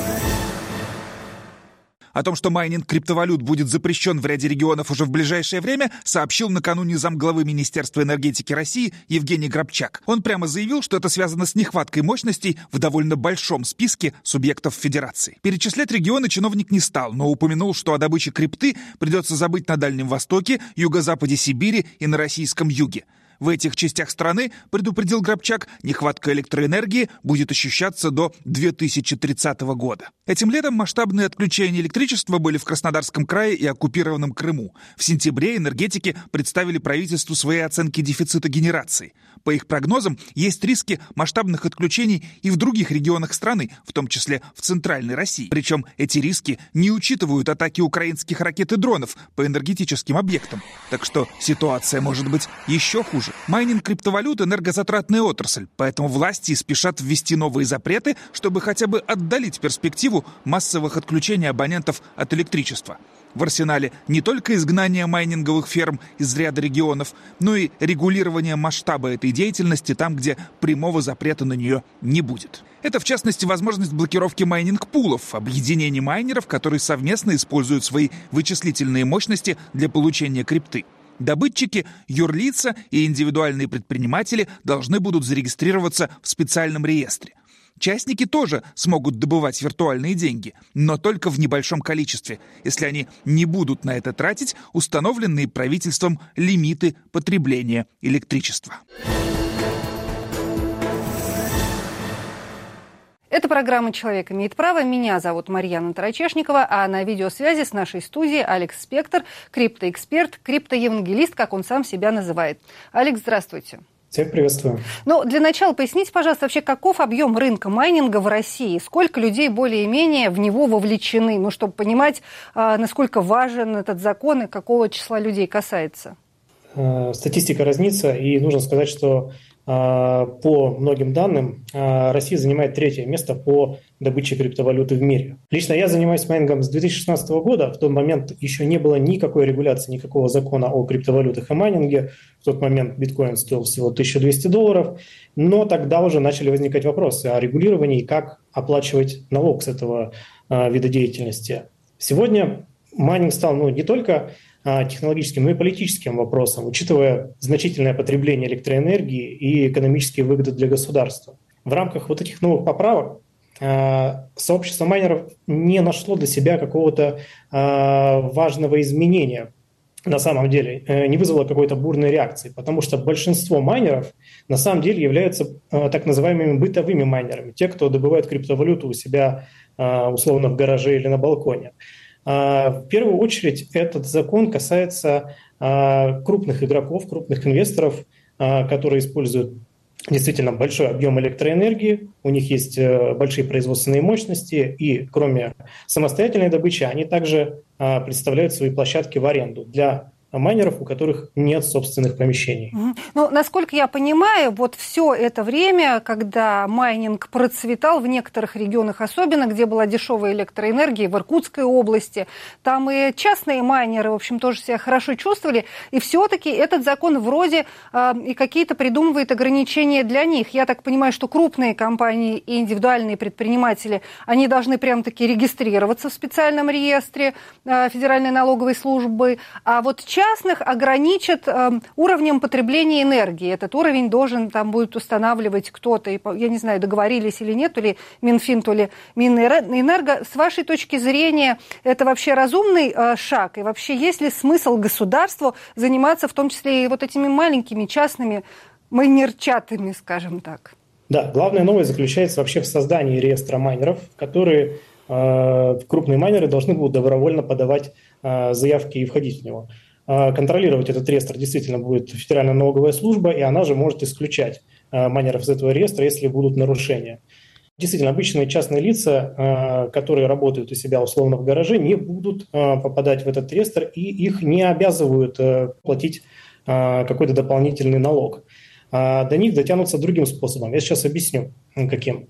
О том, что майнинг криптовалют будет запрещен в ряде регионов уже в ближайшее время, сообщил накануне замглавы Министерства энергетики России Евгений Грабчак. Он прямо заявил, что это связано с нехваткой мощностей в довольно большом списке субъектов федерации. Перечислять регионы чиновник не стал, но упомянул, что о добыче крипты придется забыть на Дальнем Востоке, юго-западе Сибири и на российском юге. В этих частях страны, предупредил Грабчак, нехватка электроэнергии будет ощущаться до две тысячи тридцатого года. Этим летом масштабные отключения электричества были в Краснодарском крае и оккупированном Крыму. В сентябре энергетики представили правительству свои оценки дефицита генерации. По их прогнозам, есть риски масштабных отключений и в других регионах страны, в том числе в центральной России. Причем эти риски не учитывают атаки украинских ракет и дронов по энергетическим объектам. Так что ситуация может быть еще хуже. Майнинг криптовалют – энергозатратная отрасль, поэтому власти спешат ввести новые запреты, чтобы хотя бы отдалить перспективу массовых отключений абонентов от электричества. В арсенале не только изгнание майнинговых ферм из ряда регионов, но и регулирование масштаба этой деятельности там, где прямого запрета на нее не будет. Это, в частности, возможность блокировки майнинг-пулов, объединений майнеров, которые совместно используют свои вычислительные мощности для получения крипты. Добытчики, юрлица и индивидуальные предприниматели должны будут зарегистрироваться в специальном реестре. Частники тоже смогут добывать виртуальные деньги, но только в небольшом количестве, если они не будут на это тратить установленные правительством лимиты потребления электричества. Это программа «Человек имеет право». Меня зовут Марьяна Тарачешникова, а на видеосвязи с нашей студией Алекс Спектр, криптоэксперт, криптоевангелист, как он сам себя называет. Алекс, здравствуйте. Всех приветствую. Ну, для начала поясните, пожалуйста, вообще, каков объем рынка майнинга в России? Сколько людей более-менее в него вовлечены? Ну, чтобы понимать, насколько важен этот закон и какого числа людей касается. Статистика разнится, и нужно сказать, что По многим данным, Россия занимает третье место по добыче криптовалюты в мире. Лично я занимаюсь майнингом с две тысячи шестнадцатого года. В тот момент еще не было никакой регуляции, никакого закона о криптовалютах и майнинге. В тот момент биткоин стоил всего тысяча двести долларов. Но тогда уже начали возникать вопросы о регулировании и как оплачивать налог с этого вида деятельности. Сегодня майнинг стал ну, не только технологическим, но и политическим вопросом, учитывая значительное потребление электроэнергии и экономические выгоды для государства. В рамках вот этих новых поправок сообщество майнеров не нашло для себя какого-то важного изменения. На самом деле не вызвало какой-то бурной реакции, потому что большинство майнеров на самом деле являются так называемыми бытовыми майнерами, те, кто добывает криптовалюту у себя условно в гараже или на балконе. В первую очередь этот закон касается крупных игроков, крупных инвесторов, которые используют действительно большой объем электроэнергии, у них есть большие производственные мощности, и кроме самостоятельной добычи они также представляют свои площадки в аренду для майнеров, у которых нет собственных помещений. Ну, насколько я понимаю, вот все это время, когда майнинг процветал в некоторых регионах, особенно где была дешевая электроэнергия, в Иркутской области, там и частные майнеры, в общем, тоже себя хорошо чувствовали, и все-таки этот закон вроде э, и какие-то придумывает ограничения для них. Я так понимаю, что крупные компании и индивидуальные предприниматели, они должны прям-таки регистрироваться в специальном реестре э, Федеральной налоговой службы, а вот частных ограничат э, уровнем потребления энергии. Этот уровень должен там будет устанавливать кто-то. Я не знаю, договорились или нет, то ли Минфин, то ли Минэнерго. С вашей точки зрения, это вообще разумный э, шаг? И вообще есть ли смысл государству заниматься в том числе и вот этими маленькими частными майнерчатами, скажем так? Да, главная новость заключается вообще в создании реестра майнеров, которые э, крупные майнеры должны будут добровольно подавать э, заявки и входить в него. Контролировать этот реестр действительно будет Федеральная налоговая служба, и она же может исключать майнеров из этого реестра, если будут нарушения. Действительно, обычные частные лица, которые работают у себя условно в гараже, не будут попадать в этот реестр, и их не обязывают платить какой-то дополнительный налог. До них дотянутся другим способом. Я сейчас объясню, каким.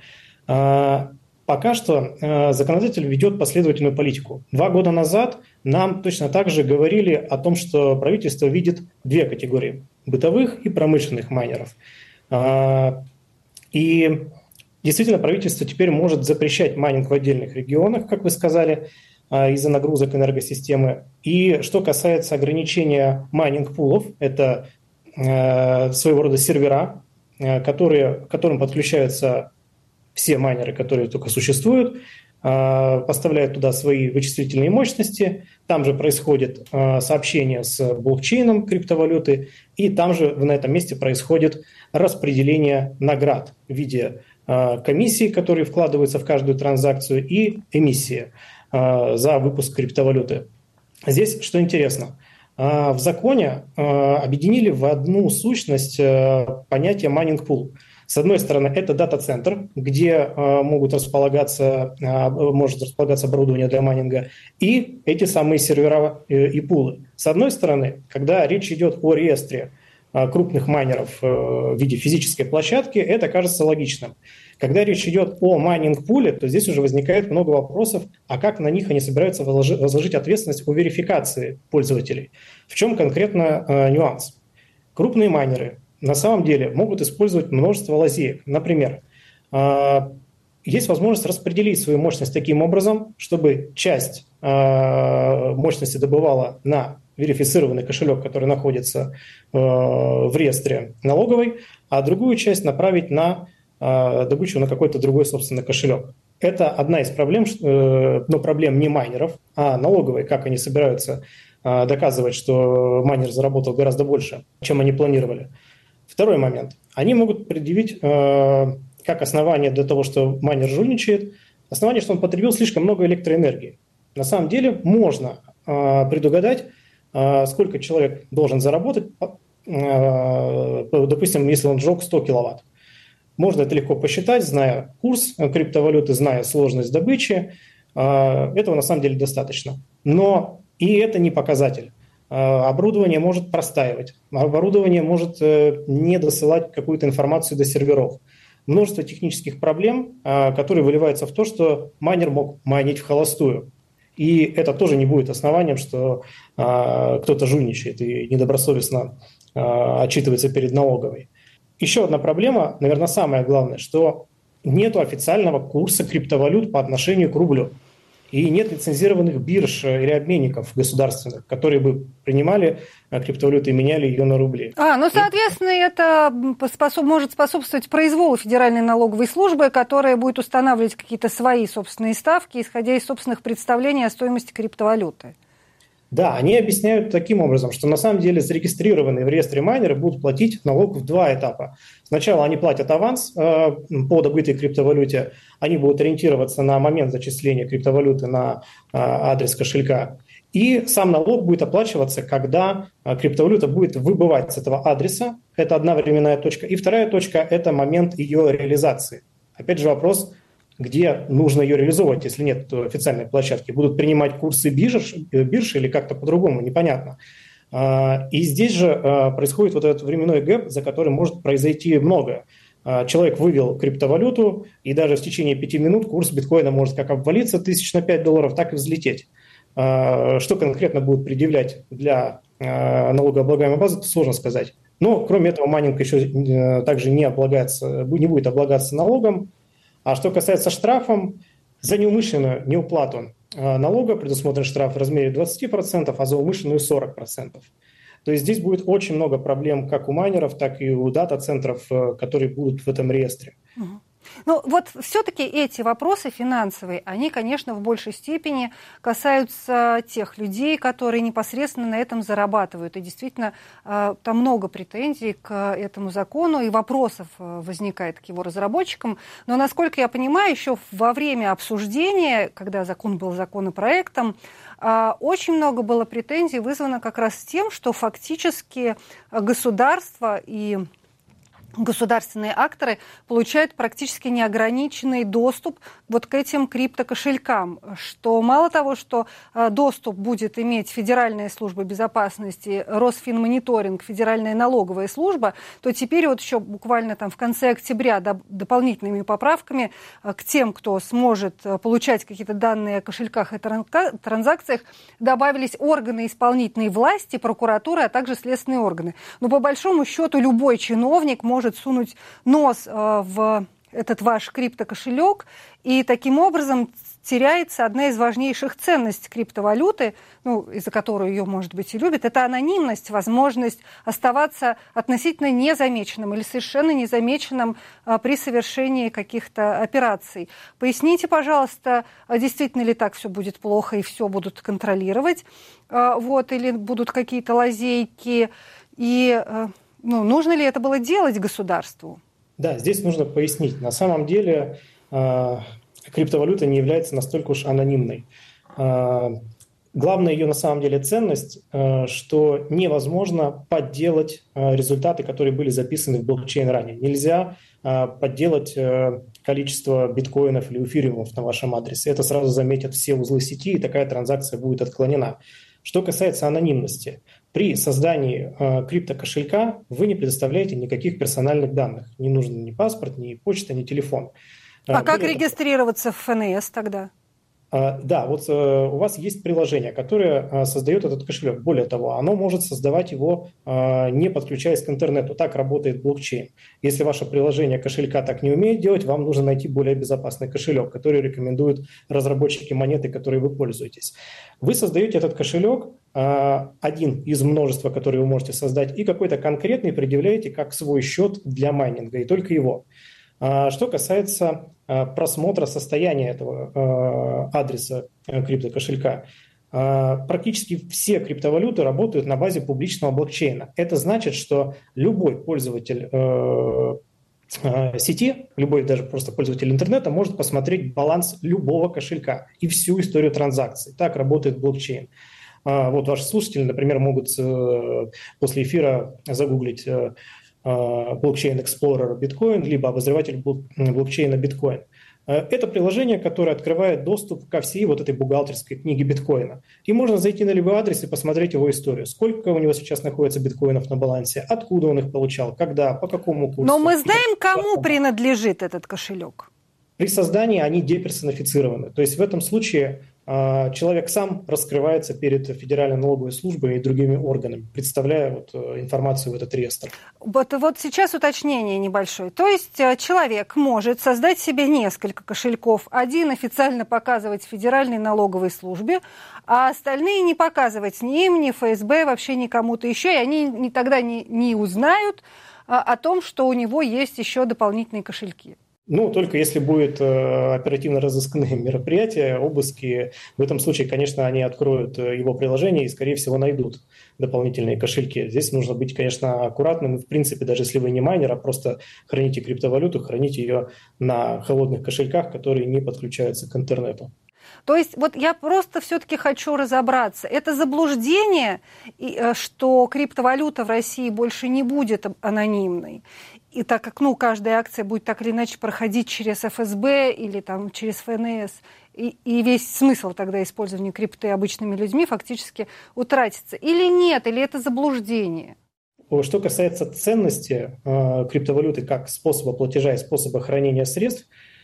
Пока что э, законодатель ведет последовательную политику. Два года назад нам точно так же говорили о том, что правительство видит две категории – бытовых и промышленных майнеров. Э, и действительно правительство теперь может запрещать майнинг в отдельных регионах, как вы сказали, э, из-за нагрузок энергосистемы. И что касается ограничения майнинг-пулов, это э, своего рода сервера, э, которые, к которым подключаются все майнеры, которые только существуют, поставляют туда свои вычислительные мощности, там же происходит сообщение с блокчейном криптовалюты, и там же на этом месте происходит распределение наград в виде комиссии, которые вкладываются в каждую транзакцию, и эмиссии за выпуск криптовалюты. Здесь что интересно, в законе объединили в одну сущность понятие майнинг-пул. С одной стороны, это дата-центр, где э, могут располагаться, э, может располагаться оборудование для майнинга, и эти самые сервера э, и пулы. С одной стороны, когда речь идет о реестре э, крупных майнеров э, в виде физической площадки, это кажется логичным. Когда речь идет о майнинг-пуле, то здесь уже возникает много вопросов, а как на них они собираются возложить, возложить ответственность о верификации пользователей. В чем конкретно э, нюанс? Крупные майнеры на самом деле могут использовать множество лазеек. Например, есть возможность распределить свою мощность таким образом, чтобы часть мощности добывала на верифицированный кошелек, который находится в реестре налоговой, а другую часть направить на добычу на какой-то другой собственный кошелек. Это одна из проблем, но проблем не майнеров, а налоговой, как они собираются доказывать, что майнер заработал гораздо больше, чем они планировали. Второй момент. Они могут предъявить э, как основание для того, что майнер жульничает, основание, что он потребил слишком много электроэнергии. На самом деле можно э, предугадать, э, сколько человек должен заработать, э, допустим, если он сжег сто киловатт. Можно это легко посчитать, зная курс криптовалюты, зная сложность добычи. Э, этого на самом деле достаточно. Но и это не показатель. оборудование может простаивать, оборудование может не досылать какую-то информацию до серверов. Множество технических проблем, которые выливаются в то, что майнер мог майнить в холостую. И это тоже не будет основанием, что кто-то жульничает и недобросовестно отчитывается перед налоговой. Еще одна проблема, наверное, самая главная, что нет официального курса криптовалют по отношению к рублю. И нет лицензированных бирж или обменников государственных, которые бы принимали криптовалюты и меняли ее на рубли. А, ну, соответственно, это способ, может способствовать произволу Федеральной налоговой службы, которая будет устанавливать какие-то свои собственные ставки, исходя из собственных представлений о стоимости криптовалюты. Да, они объясняют таким образом, что на самом деле зарегистрированные в реестре майнеры будут платить налог в два этапа. Сначала они платят аванс э, по добытой криптовалюте, они будут ориентироваться на момент зачисления криптовалюты на э, адрес кошелька, и сам налог будет оплачиваться, когда э, криптовалюта будет выбывать с этого адреса, это одна временная точка, и вторая точка – это момент ее реализации. Опять же вопрос, где нужно ее реализовывать, если нет официальной площадки. Будут принимать курсы бирж, бирж или как-то по-другому, непонятно. И здесь же происходит вот этот временной гэп, за которым может произойти многое. Человек вывел криптовалюту, и даже в течение пяти минут курс биткоина может как обвалиться тысяч на пять долларов, так и взлететь. Что конкретно будут предъявлять для налогооблагаемой базы, это сложно сказать. Но кроме этого майнинг еще также не облагается, не будет облагаться налогом. А что касается штрафов, за неумышленную неуплату налога предусмотрен штраф в размере двадцать процентов, а за умышленную сорок процентов. То есть здесь будет очень много проблем как у майнеров, так и у дата-центров, которые будут в этом реестре. Ну вот все-таки эти вопросы финансовые, они, конечно, в большей степени касаются тех людей, которые непосредственно на этом зарабатывают. И действительно, там много претензий к этому закону, и вопросов возникает к его разработчикам. Но, насколько я понимаю, еще во время обсуждения, когда закон был законопроектом, очень много было претензий вызвано как раз тем, что фактически государство и государственные акторы получают практически неограниченный доступ вот к этим криптокошелькам, что мало того, что доступ будет иметь Федеральная служба безопасности, Росфинмониторинг, Федеральная налоговая служба, то теперь вот еще буквально там в конце октября дополнительными поправками к тем, кто сможет получать какие-то данные о кошельках и транзакциях, добавились органы исполнительной власти, прокуратура, а также следственные органы. Но по большому счету любой чиновник может может сунуть нос в этот ваш криптокошелек, и таким образом теряется одна из важнейших ценностей криптовалюты, ну, из-за которой ее, может быть, и любят, это анонимность, возможность оставаться относительно незамеченным или совершенно незамеченным при совершении каких-то операций. Поясните, пожалуйста, действительно ли так все будет плохо и все будут контролировать, вот, или будут какие-то лазейки, и ну, нужно ли это было делать государству? Да, здесь нужно пояснить. На самом деле э, криптовалюта не является настолько уж анонимной. Э, главная ее на самом деле ценность, э, что невозможно подделать э, результаты, которые были записаны в блокчейн ранее. Нельзя э, подделать э, количество биткоинов или эфириумов на вашем адресе. Это сразу заметят все узлы сети, и такая транзакция будет отклонена. Что касается анонимности, при создании э, криптокошелька вы не предоставляете никаких персональных данных. Не нужен ни паспорт, ни почта, ни телефон. А э, как регистрироваться в эф эн эс тогда? Да, вот у вас есть приложение, которое создает этот кошелек. Более того, оно может создавать его, не подключаясь к интернету. Так работает блокчейн. Если ваше приложение кошелька так не умеет делать, вам нужно найти более безопасный кошелек, который рекомендуют разработчики монеты, которой вы пользуетесь. Вы создаете этот кошелек, один из множества, которые вы можете создать, и какой-то конкретный предъявляете как свой счет для майнинга, и только его. Что касается просмотра состояния этого адреса криптокошелька, практически все криптовалюты работают на базе публичного блокчейна. Это значит, что любой пользователь сети, любой даже просто пользователь интернета может посмотреть баланс любого кошелька и всю историю транзакций. Так работает блокчейн. Вот ваши слушатели, например, могут после эфира загуглить блокчейн Explorer биткоин, либо обозреватель блокчейна биткоин. Это приложение, которое открывает доступ ко всей вот этой бухгалтерской книге биткоина. И можно зайти на любой адрес и посмотреть его историю. Сколько у него сейчас находится биткоинов на балансе, откуда он их получал, когда, по какому курсу. Но мы знаем, кому принадлежит этот кошелек. При создании они деперсонифицированы. То есть в этом случае э, человек сам раскрывается перед Федеральной налоговой службой и другими органами, представляя вот, э, информацию в этот реестр. Вот, вот сейчас уточнение небольшое. То есть э, человек может создать себе несколько кошельков. Один официально показывать Федеральной налоговой службе, а остальные не показывать ни им, ни эф эс бэ, вообще никому-то еще. И они не, тогда не, не узнают а, о том, что у него есть еще дополнительные кошельки. Ну, только если будет э, оперативно-розыскные мероприятия, обыски. В этом случае, конечно, они откроют его приложение и, скорее всего, найдут дополнительные кошельки. Здесь нужно быть, конечно, аккуратным. В принципе, даже если вы не майнер, а просто храните криптовалюту, храните ее на холодных кошельках, которые не подключаются к интернету. То есть вот я просто все-таки хочу разобраться. Это заблуждение, что криптовалюта в России больше не будет анонимной. И так как ну, каждая акция будет так или иначе проходить через эф эс бэ или там, через эф эн эс, и, и весь смысл тогда использования крипты обычными людьми фактически утратится. Или нет, или это заблуждение? Что касается ценности э, криптовалюты как способа платежа и способа хранения средств,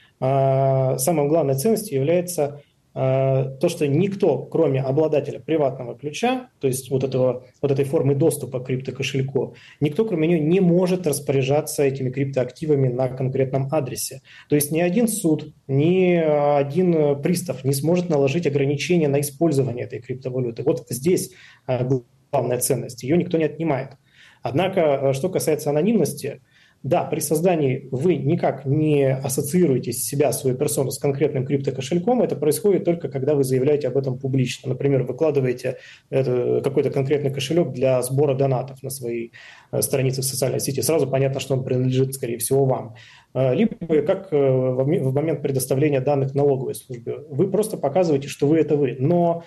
э, самой главной ценностью является то, что никто, кроме обладателя приватного ключа, то есть вот, этого, вот этой формы доступа к криптокошельку, никто, кроме нее, не может распоряжаться этими криптоактивами на конкретном адресе. То есть ни один суд, ни один пристав не сможет наложить ограничения на использование этой криптовалюты. Вот здесь главная ценность, ее никто не отнимает. Однако, что касается анонимности, да, при создании вы никак не ассоциируете себя, свою персону с конкретным криптокошельком. Это происходит только когда вы заявляете об этом публично. Например, выкладываете какой-то конкретный кошелек для сбора донатов на своей странице в социальной сети. Сразу понятно, что он принадлежит, скорее всего, вам. Либо как в момент предоставления данных налоговой службе. Вы просто показываете, что вы – это вы. Но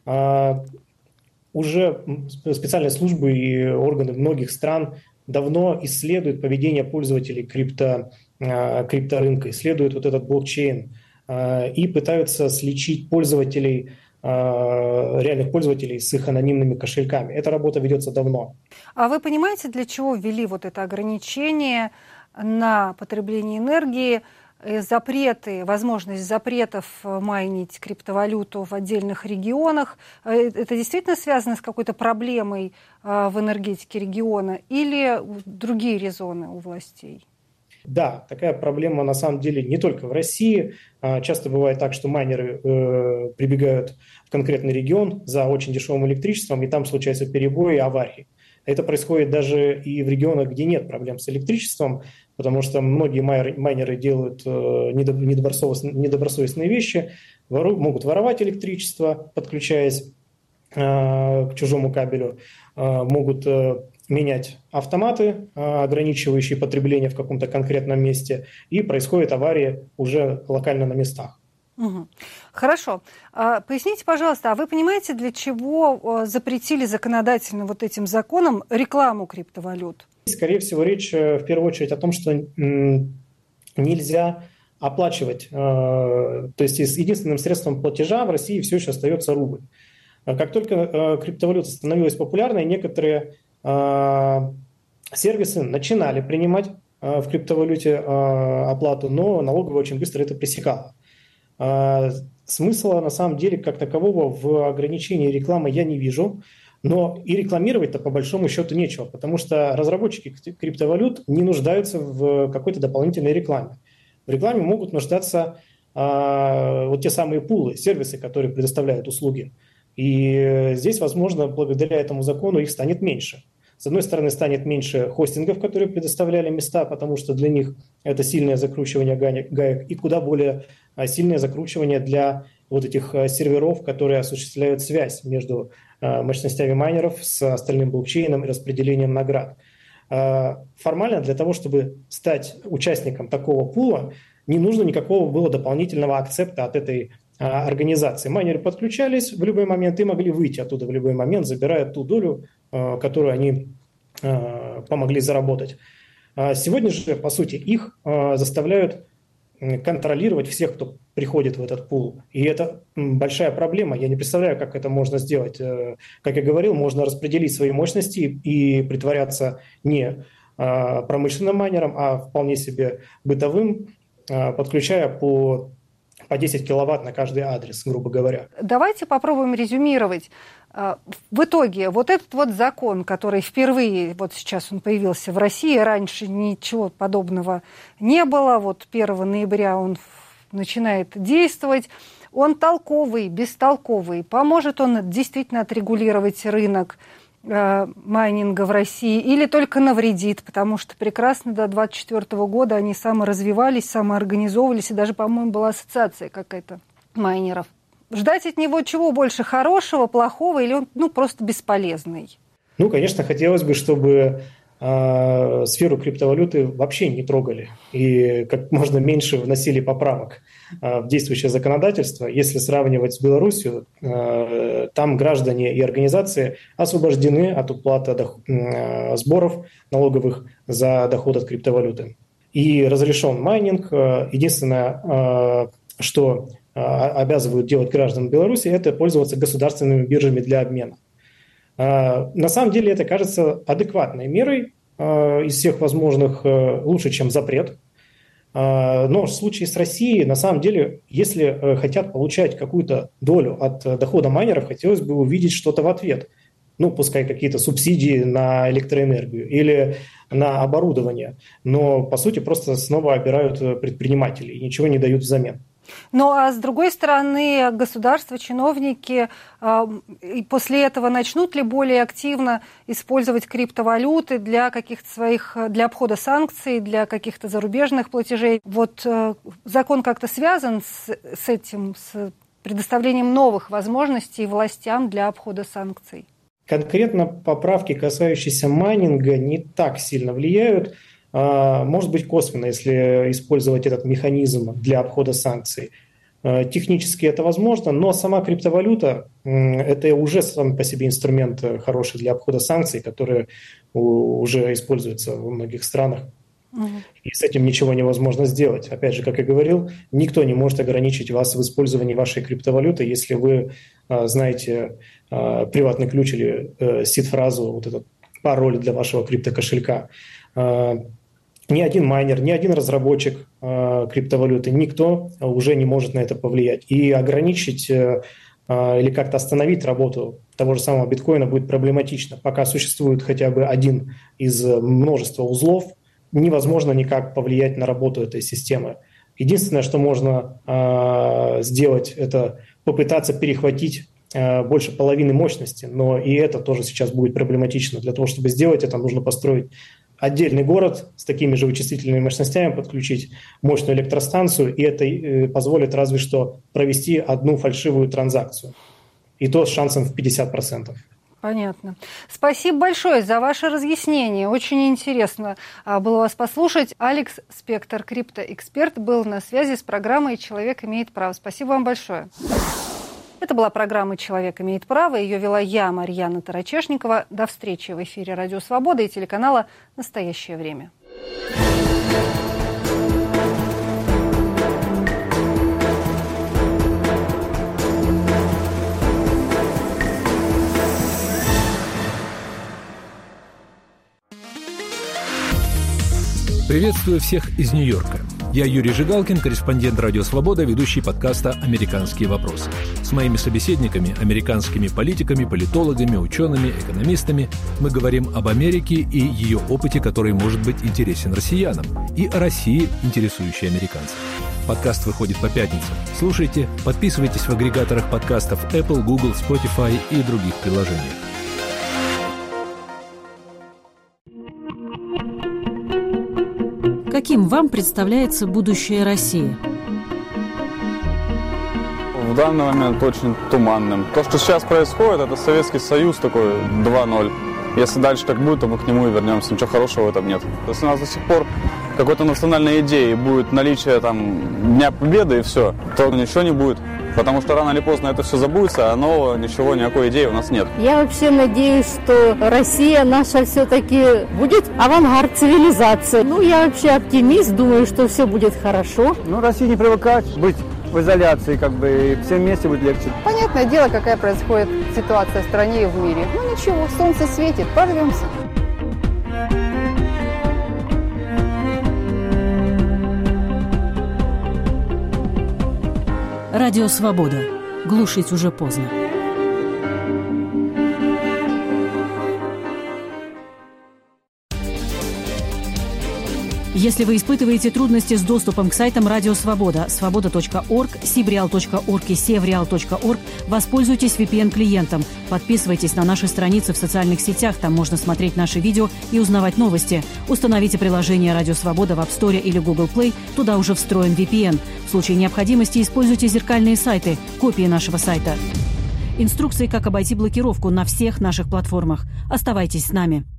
уже специальные службы и органы многих стран давно исследуют поведение пользователей крипто, крипторынка, исследуют вот этот блокчейн и пытаются сличить пользователей, реальных пользователей с их анонимными кошельками. Эта работа ведется давно. А вы понимаете, для чего ввели вот это ограничение на потребление энергии, запреты, возможность запретов майнить криптовалюту в отдельных регионах? Это действительно связано с какой-то проблемой в энергетике региона или другие резоны у властей? Да, такая проблема на самом деле не только в России. Часто бывает так, что майнеры э, прибегают в конкретный регион за очень дешевым электричеством, и там случаются перебои и аварии. Это происходит даже и в регионах, где нет проблем с электричеством, потому что многие майнеры делают недобросовестные вещи, вору, могут воровать электричество, подключаясь э, к чужому кабелю, э, могут э, менять автоматы, э, ограничивающие потребление в каком-то конкретном месте, и происходят аварии уже локально на местах. Угу. Хорошо. Поясните, пожалуйста, а вы понимаете, для чего запретили законодательно вот этим законом рекламу криптовалют? Скорее всего, речь в первую очередь о том, что нельзя оплачивать. То есть единственным средством платежа в России все еще остается рубль. Как только криптовалюта становилась популярной, некоторые сервисы начинали принимать в криптовалюте оплату, но налоговая очень быстро это пресекала. Смысла на самом деле как такового в ограничении рекламы я не вижу, но и рекламировать-то по большому счету нечего, потому что разработчики криптовалют не нуждаются в какой-то дополнительной рекламе. В рекламе могут нуждаться а, вот те самые пулы, сервисы, которые предоставляют услуги. И здесь, возможно, благодаря этому закону их станет меньше. С одной стороны, станет меньше хостингов, которые предоставляли места, потому что для них это сильное закручивание гаек, и куда более сильное закручивание для вот этих серверов, которые осуществляют связь между мощностями майнеров с остальным блокчейном и распределением наград. Формально для того, чтобы стать участником такого пула, не нужно никакого было дополнительного акцепта от этой организации. Майнеры подключались в любой момент и могли выйти оттуда в любой момент, забирая ту долю, которую они помогли заработать. Сегодня же, по сути, их заставляют контролировать всех, кто приходит в этот пул. И это большая проблема. Я не представляю, как это можно сделать. Как я говорил, можно распределить свои мощности и притворяться не промышленным майнером, а вполне себе бытовым, подключая по, по десять киловатт на каждый адрес, грубо говоря. Давайте попробуем резюмировать. В итоге вот этот вот закон, который впервые, вот сейчас он появился в России, раньше ничего подобного не было, вот первого ноября он начинает действовать, он толковый, бестолковый, поможет он действительно отрегулировать рынок майнинга в России или только навредит, потому что прекрасно до двадцать четвёртого года они саморазвивались, самоорганизовывались, и даже, по-моему, была ассоциация какая-то майнеров. Ждать от него чего больше, хорошего, плохого, или он ну, просто бесполезный? Ну, конечно, хотелось бы, чтобы э, сферу криптовалюты вообще не трогали и как можно меньше вносили поправок э, в действующее законодательство. Если сравнивать с Беларусью, э, там граждане и организации освобождены от уплаты дох- э, сборов налоговых за доход от криптовалюты. И разрешен майнинг. Единственное, э, что обязывают делать граждан Беларуси, это пользоваться государственными биржами для обмена. На самом деле это кажется адекватной мерой из всех возможных, лучше, чем запрет. Но в случае с Россией, на самом деле, если хотят получать какую-то долю от дохода майнеров, хотелось бы увидеть что-то в ответ. Ну, пускай какие-то субсидии на электроэнергию или на оборудование. Но, по сути, просто снова обирают предпринимателей и ничего не дают взамен. Ну, а с другой стороны, государство, чиновники э, и после этого начнут ли более активно использовать криптовалюты для каких-то своих, для обхода санкций, для каких-то зарубежных платежей? Вот э, закон как-то связан с, с этим, с предоставлением новых возможностей властям для обхода санкций? Конкретно поправки, касающиеся майнинга, не так сильно влияют. Может быть, косвенно, если использовать этот механизм для обхода санкций. Технически это возможно, но сама криптовалюта – это уже сам по себе инструмент хороший для обхода санкций, который уже используется во многих странах. Угу. И с этим ничего невозможно сделать. Опять же, как я говорил, никто не может ограничить вас в использовании вашей криптовалюты, если вы знаете приватный ключ или сид-фразу, вот этот пароль для вашего криптокошелька. Ни один майнер, ни один разработчик э, криптовалюты, никто уже не может на это повлиять. И ограничить э, или как-то остановить работу того же самого биткоина будет проблематично. Пока существует хотя бы один из множества узлов, невозможно никак повлиять на работу этой системы. Единственное, что можно э, сделать, это попытаться перехватить э, больше половины мощности, но и это тоже сейчас будет проблематично. Для того, чтобы сделать это, нужно построить отдельный город с такими же вычислительными мощностями, подключить мощную электростанцию, и это позволит разве что провести одну фальшивую транзакцию. И то с шансом в пятьдесят процентов. Понятно. Спасибо большое за ваше разъяснение. Очень интересно было вас послушать. Алекс Спектор, криптоэксперт, был на связи с программой «Человек имеет право». Спасибо вам большое. Это была программа «Человек имеет право». Ее вела я, Марьяна Тарачешникова. До встречи в эфире «Радио Свобода» и телеканала «Настоящее время». Приветствую всех из Нью-Йорка. Я Юрий Жигалкин, корреспондент «Радио Свобода», ведущий подкаста «Американские вопросы». С моими собеседниками, американскими политиками, политологами, учеными, экономистами, мы говорим об Америке и ее опыте, который может быть интересен россиянам, и о России, интересующей американцев. Подкаст выходит по пятницам. Слушайте, подписывайтесь в агрегаторах подкастов Apple, Google, Spotify и других приложениях. Каким вам представляется будущее России? В данный момент очень туманным. То, что сейчас происходит, это Советский Союз такой два ноль. Если дальше так будет, то мы к нему и вернемся. Ничего хорошего в этом нет. Если у нас до сих пор какой-то национальной идеи будет наличие там Дня Победы и все, то ничего не будет. Потому что рано или поздно это все забудется, а нового ничего, никакой идеи у нас нет. Я вообще надеюсь, что Россия наша все-таки будет авангард цивилизации. Ну, я вообще оптимист, думаю, что все будет хорошо. Ну, России не привыкать быть в изоляции, как бы, и всем вместе будет легче. Понятное дело, какая происходит ситуация в стране и в мире. Ну, ничего, солнце светит, порвемся. Радио «Свобода». Глушить уже поздно. Если вы испытываете трудности с доступом к сайтам Радио Свобода, свобода точка орг, сибреал точка орг и севреал точка орг, воспользуйтесь ви пи эн-клиентом. Подписывайтесь на наши страницы в социальных сетях, там можно смотреть наши видео и узнавать новости. Установите приложение Радио Свобода в App Store или Google Play, туда уже встроен ви пи эн. В случае необходимости используйте зеркальные сайты, копии нашего сайта. Инструкции, как обойти блокировку на всех наших платформах. Оставайтесь с нами.